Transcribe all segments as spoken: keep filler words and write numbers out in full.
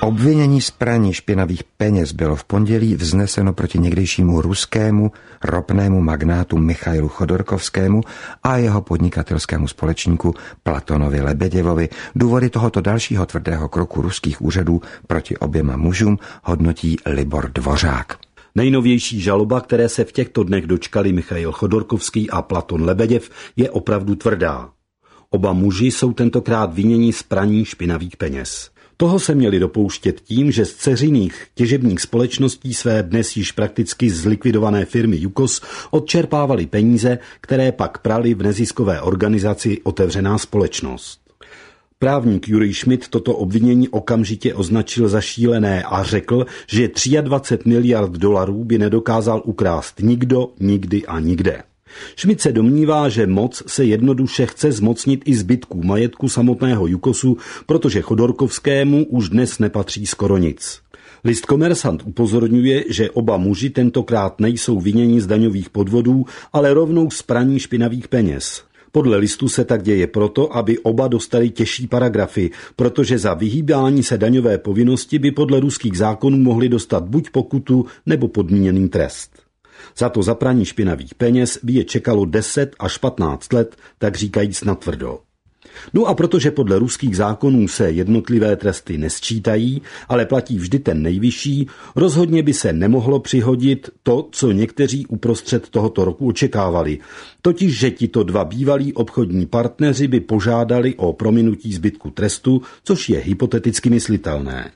Obvinění z praní špinavých peněz bylo v pondělí vzneseno proti někdejšímu ruskému ropnému magnátu Michailu Chodorkovskému a jeho podnikatelskému společníku Platonovi Lebeděvovi. Důvody tohoto dalšího tvrdého kroku ruských úřadů proti oběma mužům hodnotí Libor Dvořák. Nejnovější žaloba, které se v těchto dnech dočkali Michail Chodorkovský a Platon Lebeděv, je opravdu tvrdá. Oba muži jsou tentokrát viněni z praní špinavých peněz. Toho se měli dopouštět tím, že z dceřiných těžebních společností své dnes již prakticky zlikvidované firmy Jukos odčerpávali peníze, které pak prali v neziskové organizaci Otevřená společnost. Právník Jurij Schmidt toto obvinění okamžitě označil za šílené a řekl, že dvacet tři miliard dolarů by nedokázal ukrást nikdo, nikdy a nikde. Schmidt se domnívá, že moc se jednoduše chce zmocnit i zbytků majetku samotného Jukosu, protože Chodorkovskému už dnes nepatří skoro nic. List Komersant upozorňuje, že oba muži tentokrát nejsou viněni z daňových podvodů, ale rovnou z praní špinavých peněz. Podle listu se tak děje proto, aby oba dostali těžší paragrafy, protože za vyhýbání se daňové povinnosti by podle ruských zákonů mohli dostat buď pokutu nebo podmíněný trest. Za to za praní špinavých peněz by je čekalo deset až patnáct let, tak říkajíc natvrdo. No a protože podle ruských zákonů se jednotlivé tresty nesčítají, ale platí vždy ten nejvyšší, rozhodně by se nemohlo přihodit to, co někteří uprostřed tohoto roku očekávali, totiž že tito dva bývalí obchodní partneři by požádali o prominutí zbytku trestu, což je hypoteticky myslitelné.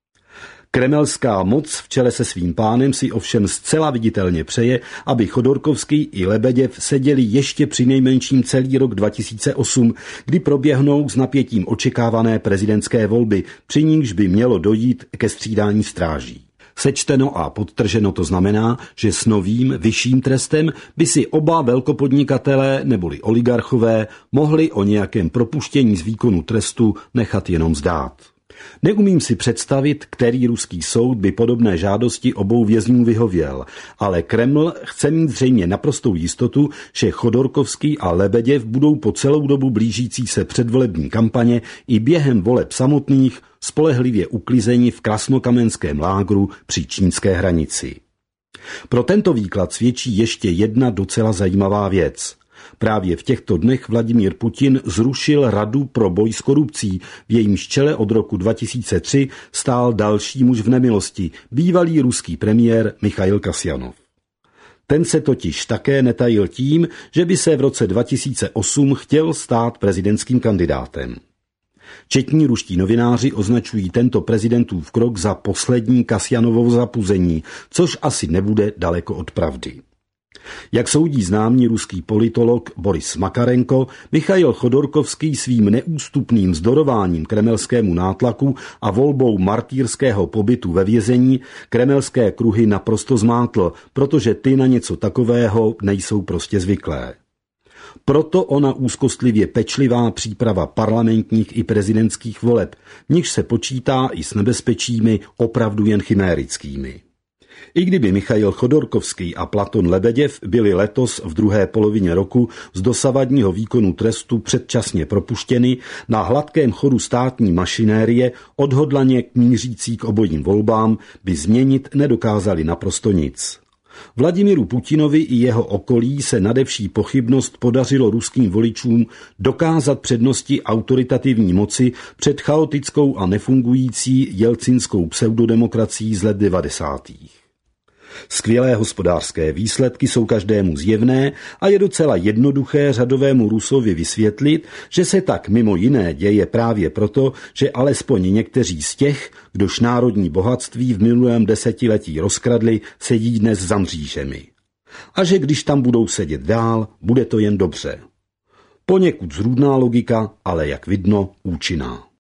Kremelská moc v čele se svým pánem si ovšem zcela viditelně přeje, aby Chodorkovský i Lebeděv seděli ještě přinejmenším celý rok dva tisíce osm, kdy proběhnou s napětím očekávané prezidentské volby, při nichž by mělo dojít ke střídání stráží. Sečteno a podtrženo to znamená, že s novým, vyšším trestem by si oba velkopodnikatelé neboli oligarchové mohli o nějakém propuštění z výkonu trestu nechat jenom zdát. Neumím si představit, který ruský soud by podobné žádosti obou vězňů vyhověl, ale Kreml chce mít zřejmě naprostou jistotu, že Chodorkovský a Lebeděv budou po celou dobu blížící se předvolební kampaně i během voleb samotných spolehlivě uklizeni v krasnokamenském lágru při čínské hranici. Pro tento výklad svědčí ještě jedna docela zajímavá věc. Právě v těchto dnech Vladimír Putin zrušil Radu pro boj s korupcí, v jejímž čele od roku dva tisíce tři stál další muž v nemilosti, bývalý ruský premiér Michail Kasjanov. Ten se totiž také netajil tím, že by se v roce dva tisíce osm chtěl stát prezidentským kandidátem. Četní ruští novináři označují tento prezidentův krok za poslední Kasjanovovo zapuzení, což asi nebude daleko od pravdy. Jak soudí známý ruský politolog Boris Makarenko, Michail Chodorkovský svým neústupným vzdorováním kremelskému nátlaku a volbou martýrského pobytu ve vězení kremelské kruhy naprosto zmátl, protože ty na něco takového nejsou prostě zvyklé. Proto ona úzkostlivě pečlivá příprava parlamentních i prezidentských voleb, v nichž se počítá i s nebezpečími opravdu jen chimérickými. I kdyby Michail Chodorkovský a Platon Lebeděv byli letos v druhé polovině roku z dosavadního výkonu trestu předčasně propuštěny, na hladkém chodu státní mašinérie odhodlaně mířící k obojím volbám by změnit nedokázali naprosto nic. Vladimíru Putinovi i jeho okolí se nade vší pochybnost podařilo ruským voličům dokázat přednosti autoritativní moci před chaotickou a nefungující jelcinskou pseudodemokracií z let devadesátých. Skvělé hospodářské výsledky jsou každému zjevné a je docela jednoduché řadovému Rusovi vysvětlit, že se tak mimo jiné děje právě proto, že alespoň někteří z těch, kdož národní bohatství v minulém desetiletí rozkradli, sedí dnes za mřížemi. A že když tam budou sedět dál, bude to jen dobře. Poněkud zrůdná logika, ale jak vidno účinná.